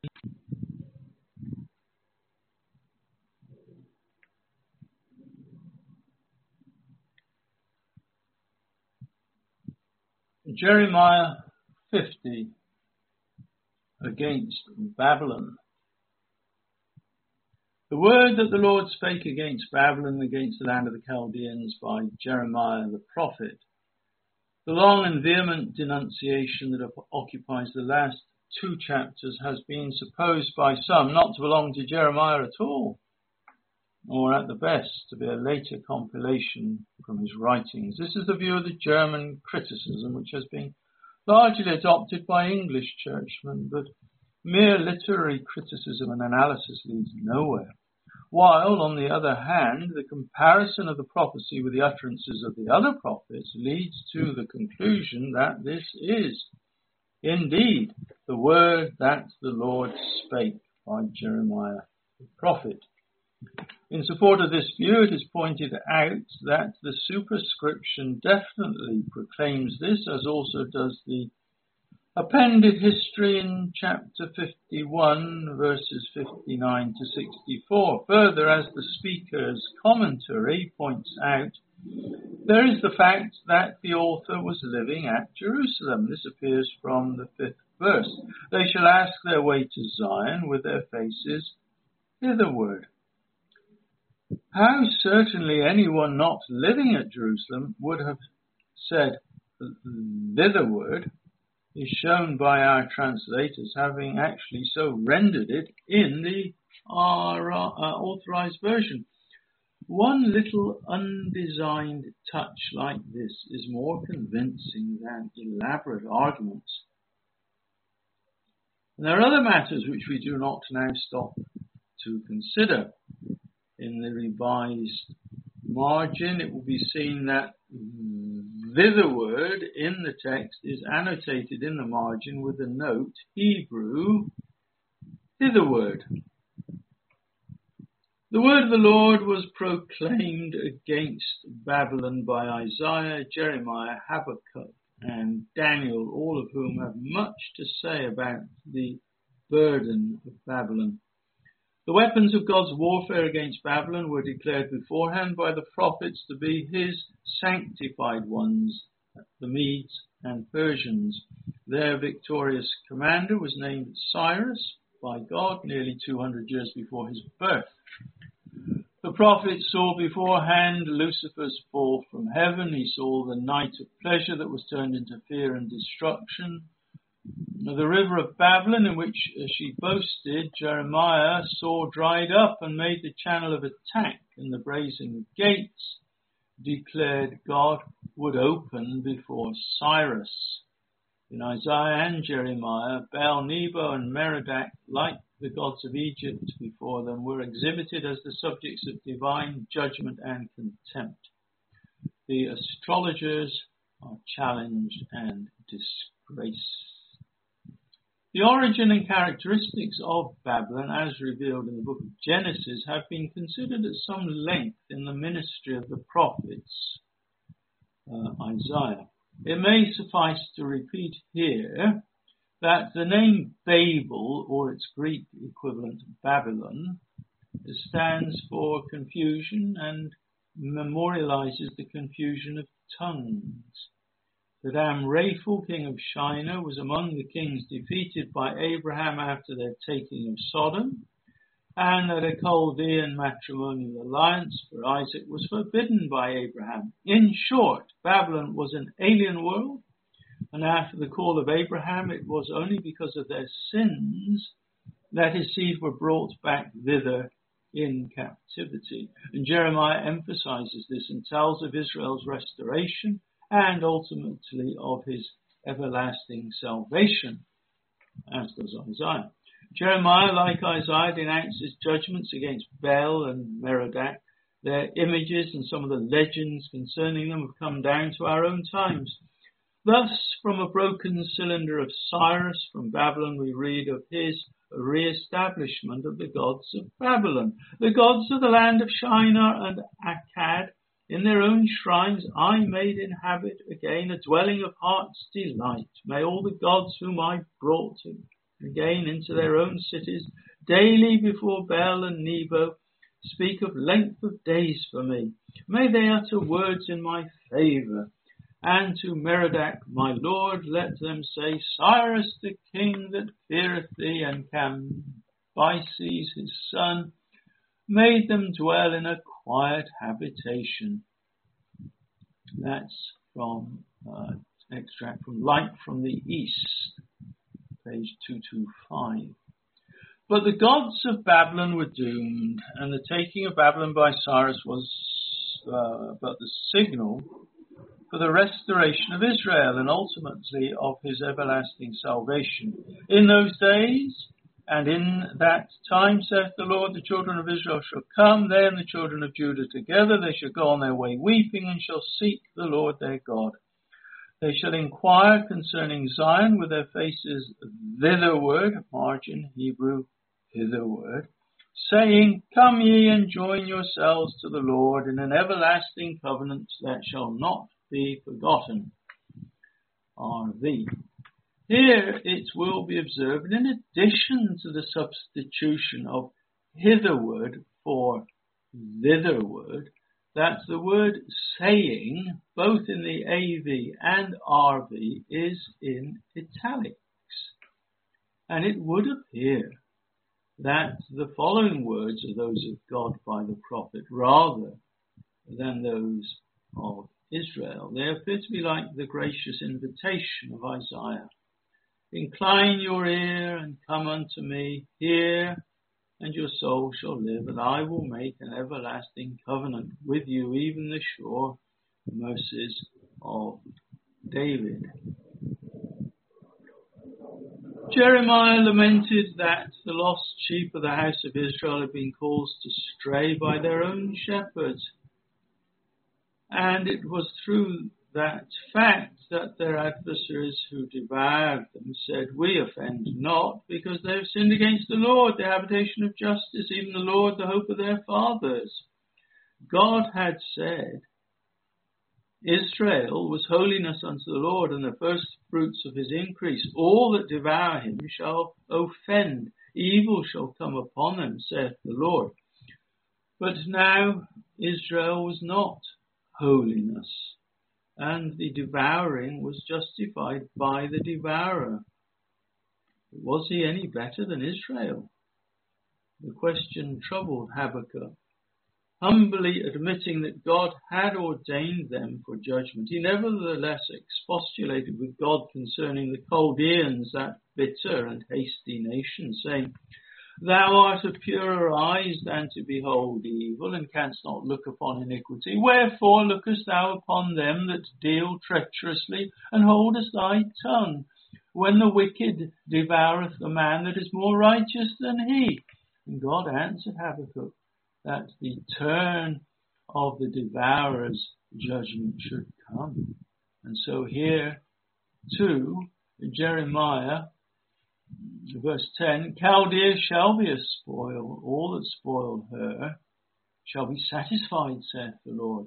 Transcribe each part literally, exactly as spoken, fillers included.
Jeremiah fifty, against Babylon. The word that the Lord spake against Babylon, against the land of the Chaldeans, by Jeremiah the prophet. The long and vehement denunciation that occupies the last two chapters has been supposed by some not to belong to Jeremiah at all, or at the best to be a later compilation from his writings. This is the view of the German criticism, which has been largely adopted by English churchmen, but mere literary criticism and analysis leads nowhere. While, on the other hand, the comparison of the prophecy with the utterances of the other prophets leads to the conclusion that this is indeed the word that the Lord spake by Jeremiah the prophet. In support of this view, it is pointed out that the superscription definitely proclaims this, as also does the appended history in chapter fifty-one, verses fifty-nine to sixty-four. Further, as the speaker's commentary points out, there is the fact that the author was living at Jerusalem. This appears from the fifth verse. They shall ask their way to Zion with their faces hitherward. How certainly anyone not living at Jerusalem would have said thitherward is shown by our translators having actually so rendered it in the uh, uh, authorized version. One little undesigned touch like this is more convincing than elaborate arguments. And there are other matters which we do not now stop to consider. In the revised margin, it will be seen that thitherward in the text is annotated in the margin with the note Hebrew thitherward. The word of the Lord was proclaimed against Babylon by Isaiah, Jeremiah, Habakkuk, and Daniel, all of whom have much to say about the burden of Babylon. The weapons of God's warfare against Babylon were declared beforehand by the prophets to be his sanctified ones, the Medes and Persians. Their victorious commander was named Cyrus by God nearly two hundred years before his birth. The prophet saw beforehand Lucifer's fall from heaven. He saw the night of pleasure that was turned into fear and destruction. The river of Babylon, in which she boasted, Jeremiah saw dried up and made the channel of attack, and the brazen gates declared God would open before Cyrus. In Isaiah and Jeremiah, Baal Nebo and Merodach, like the gods of Egypt before them, were exhibited as the subjects of divine judgment and contempt. The astrologers are challenged and disgraced. The origin and characteristics of Babylon, as revealed in the book of Genesis, have been considered at some length in the ministry of the prophets, uh, Isaiah. It may suffice to repeat here that the name Babel, or its Greek equivalent Babylon, stands for confusion and memorializes the confusion of tongues. That Amraphel, king of Shinar, was among the kings defeated by Abraham after their taking of Sodom, and that a Chaldean matrimonial alliance for Isaac was forbidden by Abraham. In short, Babylon was an alien world, and after the call of Abraham, it was only because of their sins that his seed were brought back thither in captivity. And Jeremiah emphasizes this and tells of Israel's restoration and ultimately of his everlasting salvation, as does Isaiah. Jeremiah, like Isaiah, denounces judgments against Baal and Merodach. Their images and some of the legends concerning them have come down to our own times. Thus, from a broken cylinder of Cyrus from Babylon, we read of his re-establishment of the gods of Babylon. The gods of the land of Shinar and Akkad, in their own shrines I made inhabit again, a dwelling of heart's delight. May all the gods whom I brought again into their own cities, daily before Bel and Nebo, speak of length of days for me. May they utter words in my favour. And to Merodach, my lord, let them say, Cyrus the king that feareth thee, and Cambyses his son, made them dwell in a quiet habitation. That's from uh, extract from Light from the East, page two twenty-five. But the gods of Babylon were doomed, and the taking of Babylon by Cyrus was uh, but the signal for the restoration of Israel and ultimately of his everlasting salvation. In those days and in that time, saith the Lord, the children of Israel shall come, they and the children of Judah together. They shall go on their way weeping, and shall seek the Lord their God. They shall inquire concerning Zion with their faces thitherward, margin Hebrew hitherward, saying, Come ye and join yourselves to the Lord in an everlasting covenant that shall not be forgotten. R V. Here it will be observed, in addition to the substitution of hitherward for thitherward, that the word saying, both in the A V and R V, is in italics. And it would appear that the following words are those of God by the prophet rather than those of Israel. They appear to be like the gracious invitation of Isaiah. Incline your ear and come unto me, hear, and your soul shall live, and I will make an everlasting covenant with you, even the sure mercies of David. Jeremiah lamented that the lost sheep of the house of Israel had been caused to stray by their own shepherds. And it was through that fact that their adversaries who devoured them said, We offend not, because they have sinned against the Lord, the habitation of justice, even the Lord, the hope of their fathers. God had said, Israel was holiness unto the Lord, and the first fruits of his increase. All that devour him shall offend. Evil shall come upon them, saith the Lord. But now Israel was not holiness, and the devouring was justified by the devourer. Was he any better than Israel? The question troubled Habakkuk. Humbly admitting that God had ordained them for judgment, he nevertheless expostulated with God concerning the Chaldeans, that bitter and hasty nation, saying, Thou art of purer eyes than to behold evil, and canst not look upon iniquity. Wherefore lookest thou upon them that deal treacherously, and holdest thy tongue, when the wicked devoureth the man that is more righteous than he? And God answered Habakkuk that the turn of the devourer's judgment should come. And so here, too, in Jeremiah, verse ten, Chaldea shall be a spoil, all that spoil her shall be satisfied, saith the Lord.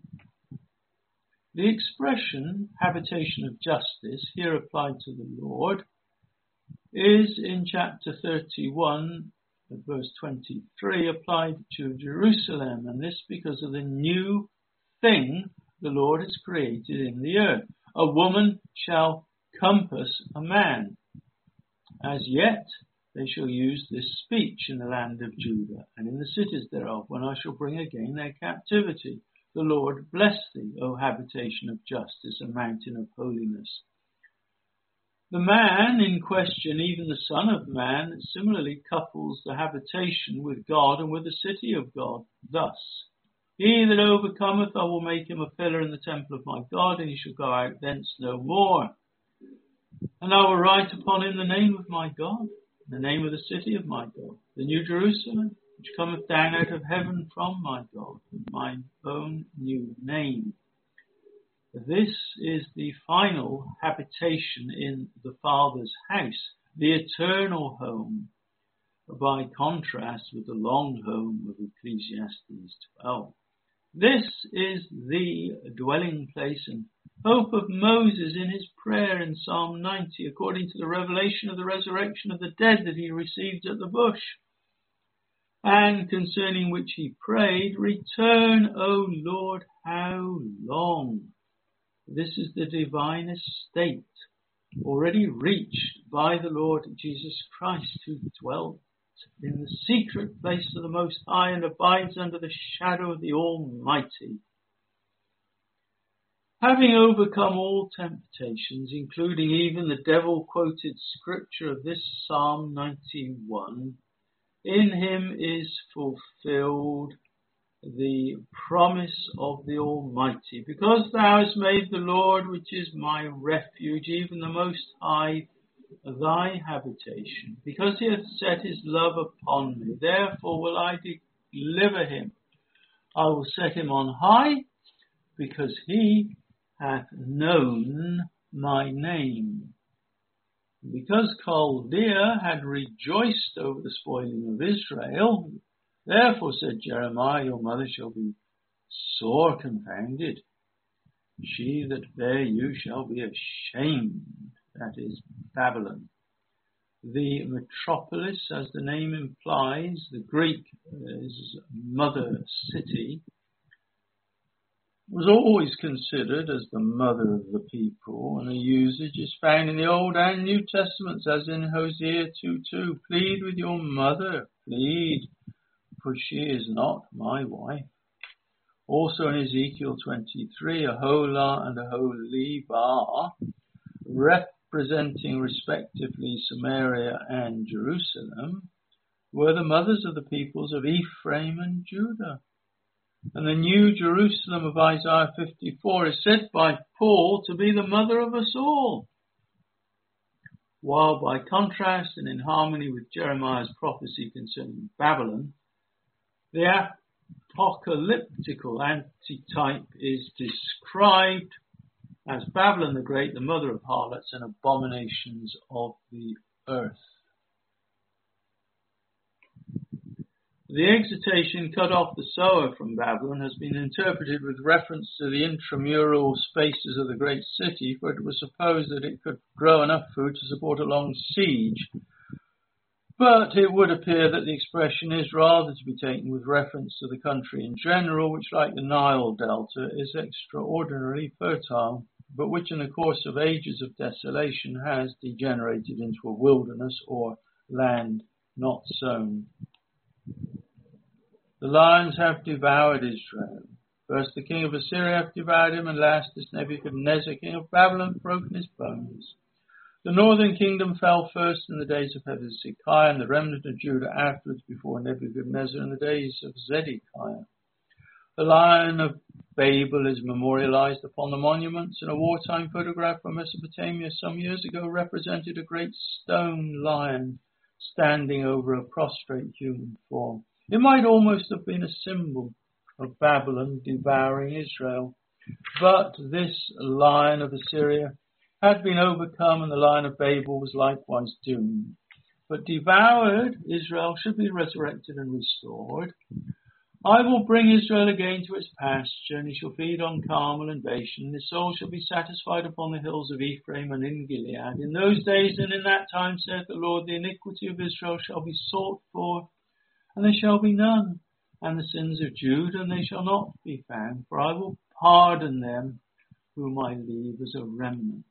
The expression, habitation of justice, here applied to the Lord, is in chapter thirty-one, verse twenty-three, applied to Jerusalem, and this because of the new thing the Lord has created in the earth. A woman shall compass a man. As yet they shall use this speech in the land of Judah, and in the cities thereof, when I shall bring again their captivity. The Lord bless thee, O habitation of justice, a mountain of holiness. The man in question, even the Son of Man, similarly couples the habitation with God and with the city of God. Thus, he that overcometh, I will make him a pillar in the temple of my God, and he shall go out thence no more. And I will write upon him the name of my God, the name of the city of my God, the new Jerusalem, which cometh down out of heaven from my God, with my own new name. This is the final habitation in the Father's house, the eternal home, by contrast with the long home of Ecclesiastes twelve. This is the dwelling place and hope of Moses in his prayer in Psalm ninety, according to the revelation of the resurrection of the dead that he received at the bush, and concerning which he prayed, "Return, O Lord, how long?" This is the divine estate already reached by the Lord Jesus Christ, who dwelt in the secret place of the Most High and abides under the shadow of the Almighty. Having overcome all temptations, including even the devil-quoted scripture of this Psalm ninety-one, in him is fulfilled the promise of the Almighty. Because thou hast made the Lord, which is my refuge, even the Most High, thy habitation, because he hath set his love upon me, therefore will I deliver him. I will set him on high, because he hath known my name. Because Chaldea had rejoiced over the spoiling of Israel, therefore said Jeremiah, your mother shall be sore confounded. She that bare you shall be ashamed. That is Babylon. The metropolis, as the name implies, the Greek is mother city, was always considered as the mother of the people, and the usage is found in the Old and New Testaments, as in Hosea two two. Plead with your mother, plead, for she is not my wife. Also in Ezekiel twenty-three, Aholah and Aholibah, representing respectively Samaria and Jerusalem, were the mothers of the peoples of Ephraim and Judah. And the New Jerusalem of Isaiah fifty-four is said by Paul to be the mother of us all. While by contrast and in harmony with Jeremiah's prophecy concerning Babylon, the apocalyptical antitype is described as Babylon the Great, the mother of harlots and abominations of the earth. The exhortation, cut off the sower from Babylon, has been interpreted with reference to the intramural spaces of the great city, for it was supposed that it could grow enough food to support a long siege. But it would appear that the expression is rather to be taken with reference to the country in general, which, like the Nile Delta, is extraordinarily fertile, but which in the course of ages of desolation has degenerated into a wilderness or land not sown. The lions have devoured Israel. First the king of Assyria hath devoured him, and last this Nebuchadnezzar, king of Babylon, broken his bones. The northern kingdom fell first in the days of Hezekiah, and the remnant of Judah afterwards before Nebuchadnezzar in the days of Zedekiah. The Lion of Babel is memorialized upon the monuments, and a wartime photograph from Mesopotamia some years ago represented a great stone lion standing over a prostrate human form. It might almost have been a symbol of Babylon devouring Israel. But this lion of Assyria had been overcome, and the Lion of Babel was likewise doomed. But devoured Israel should be resurrected and restored. I will bring Israel again to its pasture, and he shall feed on Carmel and Bashan. His soul shall be satisfied upon the hills of Ephraim and in Gilead. In those days and in that time, saith the Lord, the iniquity of Israel shall be sought for, and there shall be none, and the sins of Judah, and they shall not be found, for I will pardon them whom I leave as a remnant.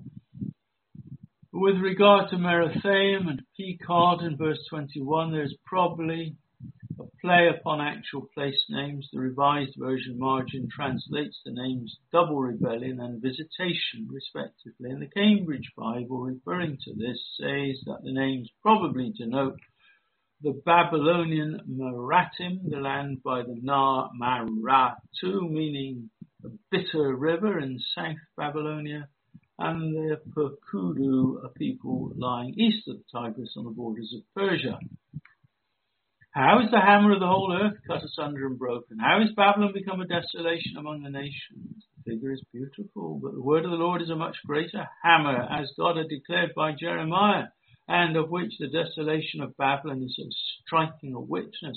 With regard to Merathaim and Pekod in verse twenty-one, there is probably a play upon actual place names. The Revised Version margin translates the names double rebellion and visitation, respectively, and the Cambridge Bible, referring to this, says that the names probably denote the Babylonian Meratim, the land by the Nar Maratu, meaning a bitter river in South Babylonia, and the Perkudu, a people lying east of the Tigris on the borders of Persia. How is the hammer of the whole earth cut asunder and broken? How is Babylon become a desolation among the nations? The figure is beautiful, but the word of the Lord is a much greater hammer, as God had declared by Jeremiah, and of which the desolation of Babylon is so striking a witness,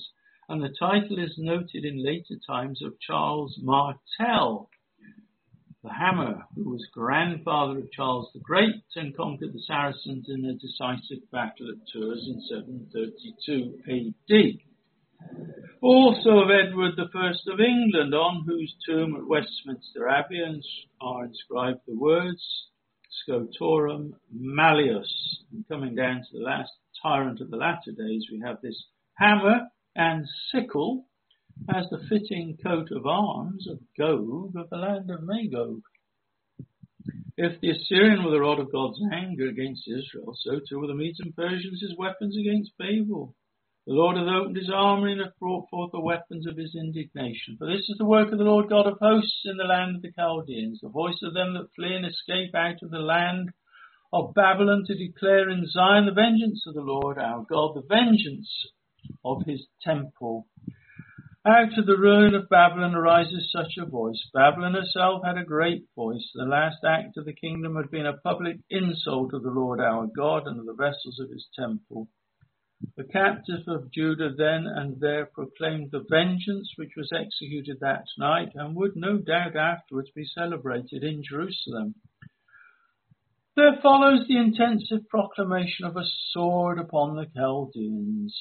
and the title is noted in later times of Charles Martel, the Hammer, who was grandfather of Charles the Great and conquered the Saracens in a decisive battle at Tours in seven thirty-two A D. Also of Edward the First of England, on whose tomb at Westminster Abbey are inscribed the words Scotorum Malleus. And coming down to the last tyrant of the latter days, we have this hammer and sickle as the fitting coat of arms of Gog of the land of Magog. If the Assyrian were the rod of God's anger against Israel, so too were the Medes and Persians his weapons against Babel. The Lord hath opened his armoury and hath brought forth the weapons of his indignation. For this is the work of the Lord God of hosts in the land of the Chaldeans, the voice of them that flee and escape out of the land of Babylon, to declare in Zion the vengeance of the Lord our God, the vengeance of his temple. Out of the ruin of Babylon arises such a voice. Babylon herself had a great voice. The last act of the kingdom had been a public insult of the Lord our God and of the vessels of his temple. The captives of Judah then and there proclaimed the vengeance which was executed that night, and would no doubt afterwards be celebrated in Jerusalem. There follows the intensive proclamation of a sword upon the Chaldeans.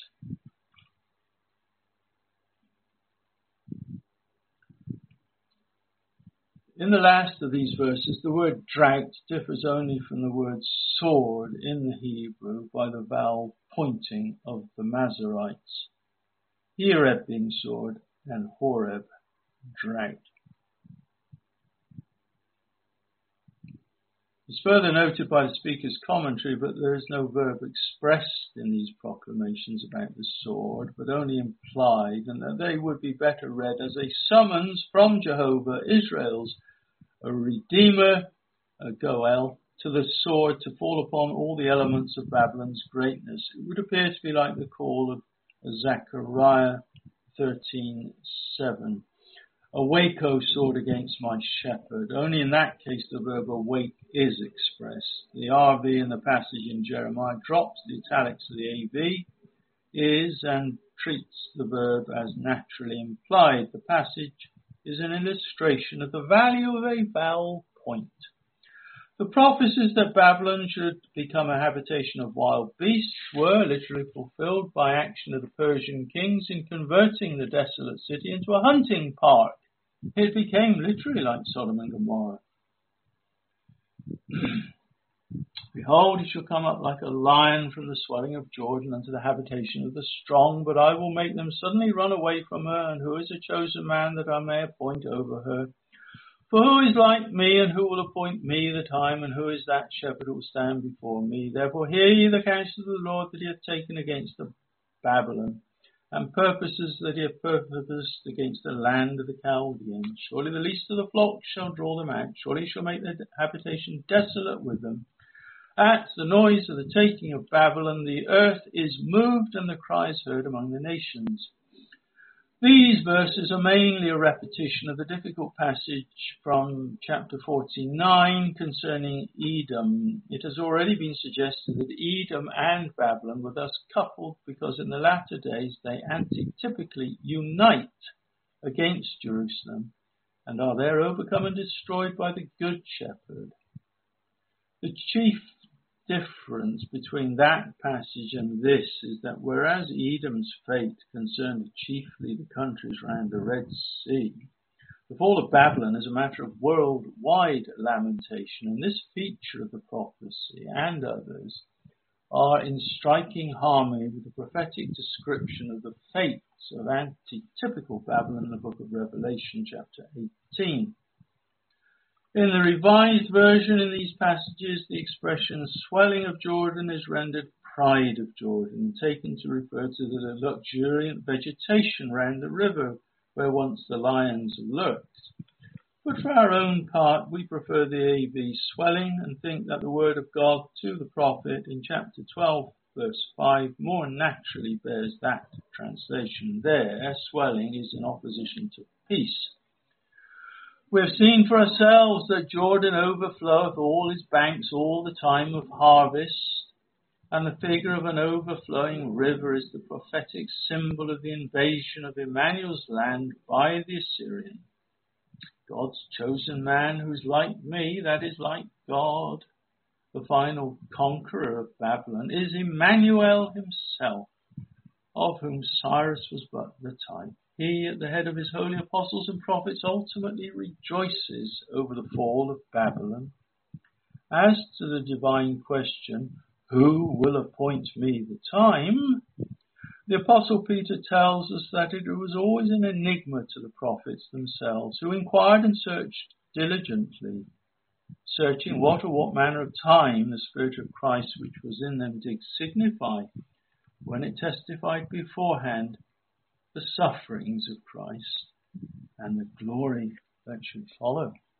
In the last of these verses, the word dragged differs only from the word sword in the Hebrew by the vowel pointing of the Masoretes. Hereb being sword and Horeb dragged. It's further noted by the speaker's commentary, but there is no verb expressed in these proclamations about the sword, but only implied, and that they would be better read as a summons from Jehovah, Israel's a Redeemer, a Goel, to the sword to fall upon all the elements of Babylon's greatness. It would appear to be like the call of Zechariah thirteen seven. Awake, O sword, against my shepherd. Only in that case the verb awake is expressed. The R V in the passage in Jeremiah drops the italics of the A V, is, and treats the verb as naturally implied. The passage is an illustration of the value of a vowel point. The prophecies that Babylon should become a habitation of wild beasts were literally fulfilled by action of the Persian kings in converting the desolate city into a hunting park. It became literally like Sodom and Gomorrah. Behold, he shall come up like a lion from the swelling of Jordan unto the habitation of the strong, but I will make them suddenly run away from her, and who is a chosen man that I may appoint over her? For who is like me, and who will appoint me the time, and who is that shepherd who will stand before me? Therefore hear ye the counsel of the Lord that he hath taken against the Babylon, and purposes that he hath purposed against the land of the Chaldeans. Surely the least of the flock shall draw them out. Surely he shall make their habitation desolate with them. At the noise of the taking of Babylon, the earth is moved, and the cries heard among the nations. These verses are mainly a repetition of the difficult passage from chapter forty-nine concerning Edom. It has already been suggested that Edom and Babylon were thus coupled because in the latter days they antitypically unite against Jerusalem and are there overcome and destroyed by the Good Shepherd. The chief difference between that passage and this is that whereas Edom's fate concerned chiefly the countries round the Red Sea, the fall of Babylon is a matter of worldwide lamentation, and this feature of the prophecy and others are in striking harmony with the prophetic description of the fates of antitypical Babylon in the book of Revelation chapter eighteen. In the Revised Version in these passages, the expression swelling of Jordan is rendered pride of Jordan, taken to refer to the luxuriant vegetation round the river where once the lions lurked. But for our own part, we prefer the A V swelling and think that the word of God to the prophet in chapter twelve, verse five, more naturally bears that translation. There, swelling is in opposition to peace. We have seen for ourselves that Jordan overfloweth all his banks all the time of harvest, And the figure of an overflowing river is the prophetic symbol of the invasion of Emmanuel's land by the Assyrian. God's chosen man who's like me, that is like God, the final conqueror of Babylon, is Emmanuel himself, of whom Cyrus was but the type. He, at the head of his holy apostles and prophets, ultimately rejoices over the fall of Babylon. As to the divine question, who will appoint me the time? The Apostle Peter tells us that it was always an enigma to the prophets themselves, who inquired and searched diligently, searching what or what manner of time the Spirit of Christ which was in them did signify, when it testified beforehand the sufferings of Christ and the glory that should follow.